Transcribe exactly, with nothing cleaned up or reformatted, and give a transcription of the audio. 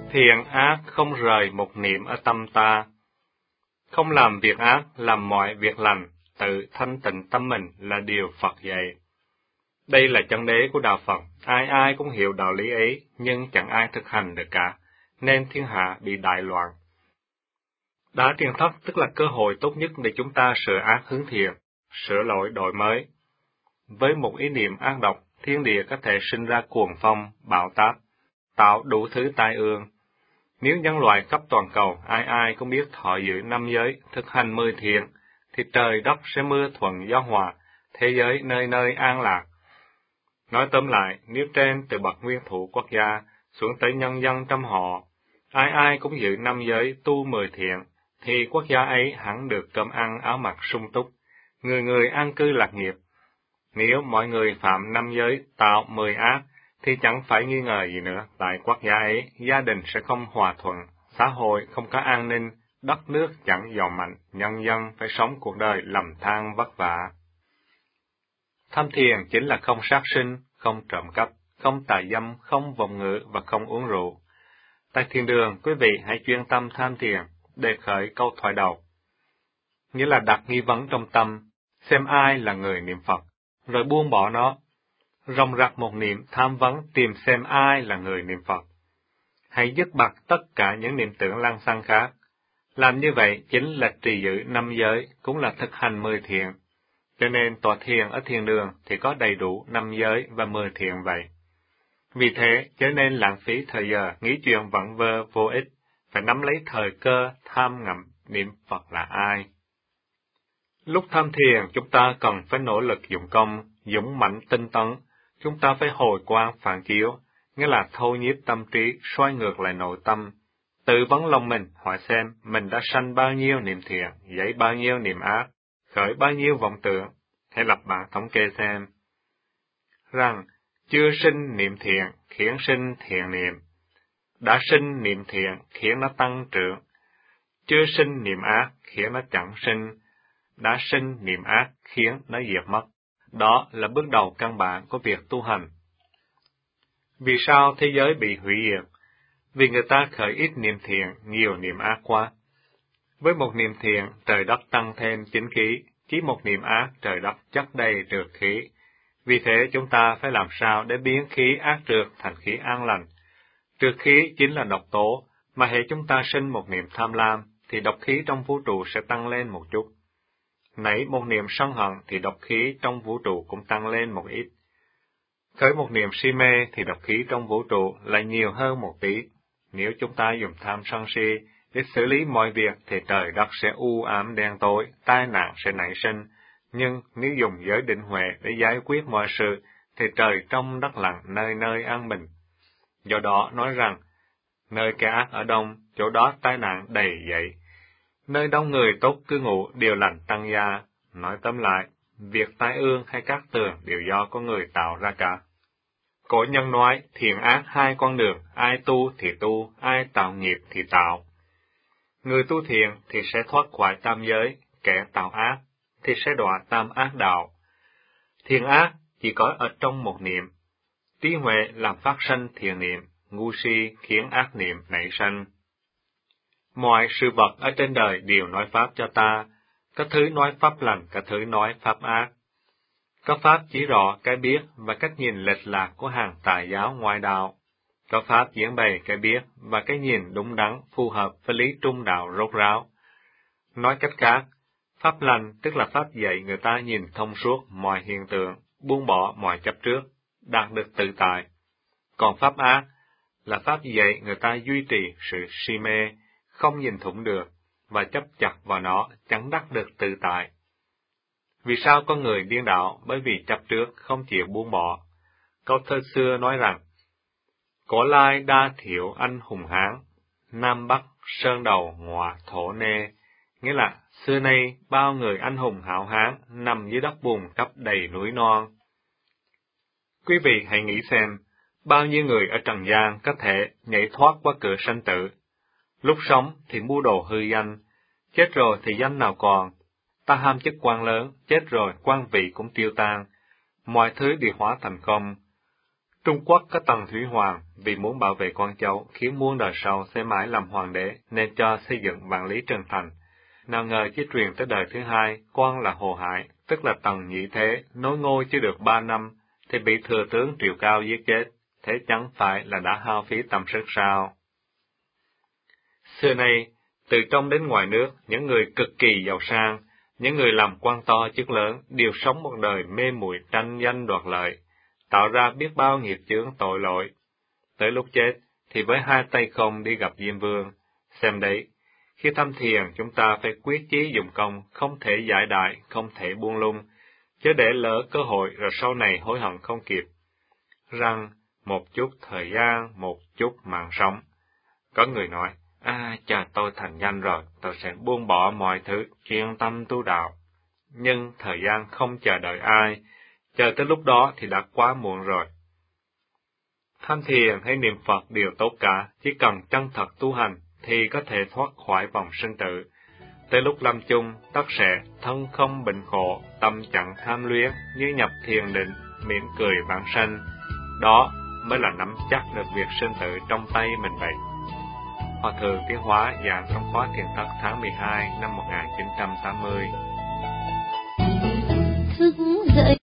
Thiện ác không rời một niệm ở tâm ta. Không làm việc ác, làm mọi việc lành, tự thanh tịnh tâm mình là điều Phật dạy. Đây là chân đế của Đạo Phật, ai ai cũng hiểu đạo lý ấy, nhưng chẳng ai thực hành được cả, nên thiên hạ bị đại loạn. Đá triền thất tức là cơ hội tốt nhất để chúng ta sửa ác hướng thiện, sửa lỗi đổi mới. Với một ý niệm ác độc, thiên địa có thể sinh ra cuồng phong, bão táp, tạo đủ thứ tai ương. Nếu nhân loại khắp toàn cầu ai ai cũng biết thọ giữ năm giới, thực hành mười thiện, thì trời đất sẽ mưa thuận gió hòa, thế giới nơi nơi an lạc. Nói tóm lại, nếu trên từ bậc nguyên thủ quốc gia xuống tới nhân dân trăm họ, ai ai cũng giữ năm giới tu mười thiện, thì quốc gia ấy hẳn được cơm ăn áo mặc sung túc, người người an cư lạc nghiệp. Nếu mọi người phạm năm giới tạo mười ác, thì chẳng phải nghi ngờ gì nữa, tại quốc gia ấy, gia đình sẽ không hòa thuận, xã hội không có an ninh, đất nước chẳng giàu mạnh, nhân dân phải sống cuộc đời lầm than vất vả. Tham thiền chính là không sát sinh, không trộm cắp, không tà dâm, không vọng ngữ và không uống rượu. Tại thiền đường, quý vị hãy chuyên tâm tham thiền, để khởi câu thoại đầu. Nghĩa là đặt nghi vấn trong tâm, xem ai là người niệm Phật, rồi buông bỏ nó. Ròng rạc một niệm tham vấn tìm xem ai là người niệm Phật. Hãy dứt bặt tất cả những niệm tưởng lăng xăng khác. Làm như vậy chính là trì giữ năm giới, cũng là thực hành mười thiện. Cho nên tọa thiền ở thiền đường thì có đầy đủ năm giới và mười thiện vậy. Vì thế, chớ nên lãng phí thời giờ nghĩ chuyện vẩn vơ vô ích, phải nắm lấy thời cơ tham ngẫm niệm Phật là ai. Lúc tham thiền, chúng ta cần phải nỗ lực dụng công, dũng mãnh tinh tấn. Chúng ta phải hồi quang phản chiếu, nghĩa là thâu nhiếp tâm trí, xoay ngược lại nội tâm. Tự vấn lòng mình, hỏi xem mình đã sanh bao nhiêu niệm thiện, dấy bao nhiêu niệm ác, khởi bao nhiêu vọng tưởng. Hãy lập bảng thống kê xem. Rằng, chưa sinh niệm thiện, khiến sinh thiện niệm. Đã sinh niệm thiện, khiến nó tăng trưởng. Chưa sinh niệm ác, khiến nó chẳng sinh. Đã sinh niệm ác, khiến nó diệt mất. Đó là bước đầu căn bản của việc tu hành. Vì sao thế giới bị hủy diệt? Vì người ta khởi ít niệm thiện, nhiều niệm ác quá. Với một niệm thiện, trời đất tăng thêm chính khí, chỉ một niệm ác, trời đất chất đầy trượt khí. Vì thế chúng ta phải làm sao để biến khí ác trượt thành khí an lành. Trượt khí chính là độc tố, mà hệ chúng ta sinh một niệm tham lam, thì độc khí trong vũ trụ sẽ tăng lên một chút. Nảy một niệm sân hận thì độc khí trong vũ trụ cũng tăng lên một ít. Khởi một niệm si mê thì độc khí trong vũ trụ lại nhiều hơn một tí. Nếu chúng ta dùng tham sân si để xử lý mọi việc thì trời đất sẽ u ám đen tối, tai nạn sẽ nảy sinh. Nhưng nếu dùng giới định huệ để giải quyết mọi sự thì trời trong đất lặng, nơi nơi an bình. Do đó nói rằng, nơi kẻ ác ở đông, chỗ đó tai nạn đầy dậy. Nơi đông người tốt cư ngụ, điều lành tăng gia. Nói tóm lại, việc tai ương hay cát tường đều do có người tạo ra cả. Cổ nhân nói, thiện ác hai con đường, ai tu thì tu, ai tạo nghiệp thì tạo. Người tu thiện thì sẽ thoát khỏi tam giới, kẻ tạo ác thì sẽ đọa tam ác đạo. Thiện ác chỉ có ở trong một niệm. Trí huệ làm phát sanh thiện niệm, ngu si khiến ác niệm nảy sanh. Mọi sự vật ở trên đời đều nói pháp cho ta, có thứ nói pháp lành, có thứ nói pháp ác. Có pháp chỉ rõ cái biết và cách nhìn lệch lạc của hàng tà giáo ngoại đạo. Có pháp diễn bày cái biết và cái nhìn đúng đắn phù hợp với lý trung đạo rốt ráo. Nói cách khác, pháp lành tức là pháp dạy người ta nhìn thông suốt mọi hiện tượng, buông bỏ mọi chấp trước, đạt được tự tại. Còn pháp ác là pháp dạy người ta duy trì sự si mê, không nhìn thủng được, và chấp chặt vào nó, chẳng đắc được tự tại. Vì sao con người điên đạo? Bởi vì chấp trước, không chịu buông bỏ. Câu thơ xưa nói rằng, Cổ lai đa thiểu anh hùng hán, Nam Bắc sơn đầu ngọa thổ nê, nghĩa là xưa nay bao người anh hùng hảo hán nằm dưới đất bùn khắp đầy núi non. Quý vị hãy nghĩ xem, bao nhiêu người ở trần gian có thể nhảy thoát qua cửa sanh tử. Lúc sống thì mua đồ hư danh, chết rồi thì danh nào còn. Ta ham chức quan lớn, chết rồi quan vị cũng tiêu tan, mọi thứ đều hóa thành không. Trung Quốc có Tần Thủy Hoàng vì muốn bảo vệ con cháu, khiến muôn đời sau sẽ mãi làm hoàng đế, nên cho xây dựng vạn lý trường thành. Nào ngờ chỉ truyền tới đời thứ hai, quan là Hồ Hải, tức là Tần Nhị Thế, nối ngôi chưa được ba năm, thì bị thừa tướng Triệu Cao giết chết, thế chẳng phải là đã hao phí tâm sức sao? Xưa nay, từ trong đến ngoài nước, những người cực kỳ giàu sang, những người làm quan to chức lớn, đều sống một đời mê muội tranh danh đoạt lợi, tạo ra biết bao nghiệp chướng tội lỗi. Tới lúc chết, thì với hai tay không đi gặp Diêm Vương. Xem đấy, khi thăm thiền chúng ta phải quyết chí dùng công, không thể giải đại, không thể buông lung, chứ để lỡ cơ hội rồi sau này hối hận không kịp. Rằng, một chút thời gian, một chút mạng sống. Có người nói, à, chờ tôi thành danh rồi, tôi sẽ buông bỏ mọi thứ, chuyên tâm tu đạo. Nhưng thời gian không chờ đợi ai, chờ tới lúc đó thì đã quá muộn rồi. Tham thiền hay niệm Phật đều tốt cả, chỉ cần chân thật tu hành thì có thể thoát khỏi vòng sinh tử. Tới lúc lâm chung, tất sẽ thân không bệnh khổ, tâm chẳng tham luyến, như nhập thiền định, mỉm cười vãng sanh. Đó mới là nắm chắc được việc sinh tử trong tay mình vậy. Hòa thượng Tiến Hóa giảng trong khóa thiền thất tháng mười hai năm một nghìn chín trăm tám mươi. Thức dậy